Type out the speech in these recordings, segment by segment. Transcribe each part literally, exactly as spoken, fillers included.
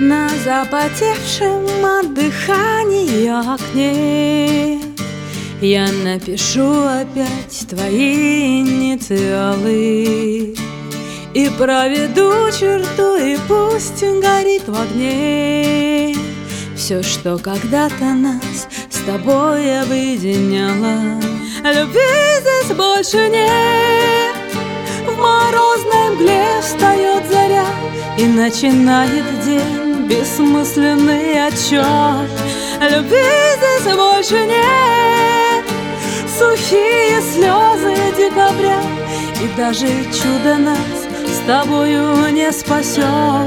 На запотевшем от дыхания окне я напишу опять твои инициалы и проведу черту, и пусть горит в огне все, что когда-то нас с тобой объединяло. Любви здесь больше нет. В морозной мгле встает заря, и начинает день бессмысленный отчет. Любви здесь больше нет. Сухие слезы декабря, и даже чудо нас с тобою не спасет.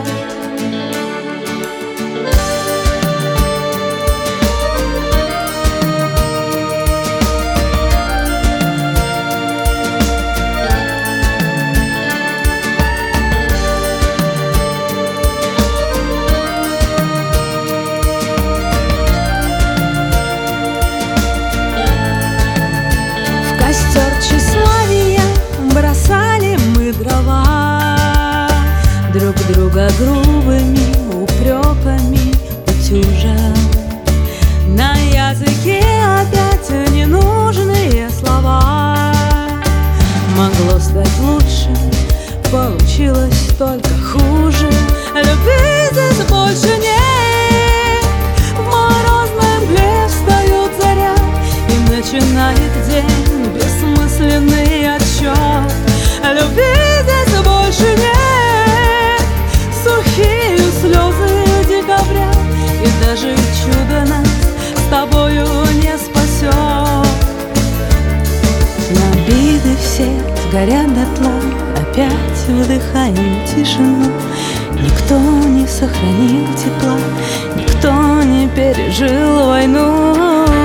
Костер тщеславия бросали мы дрова, друг друга грубыми упреками утюжа. На языке опять ненужные слова. Могло стать лучше, получилось только хуже. Любви здесь больше нет. В морозной мгле встает заря, и начинает день бессмысленный отчет. Любви здесь больше нет. Сухие слезы декабря, и даже чудо нас с тобою не спасет. Но обиды все сгорят дотла, опять вдыхаем тишину. Никто не сохранил тепла, никто не пережил войну.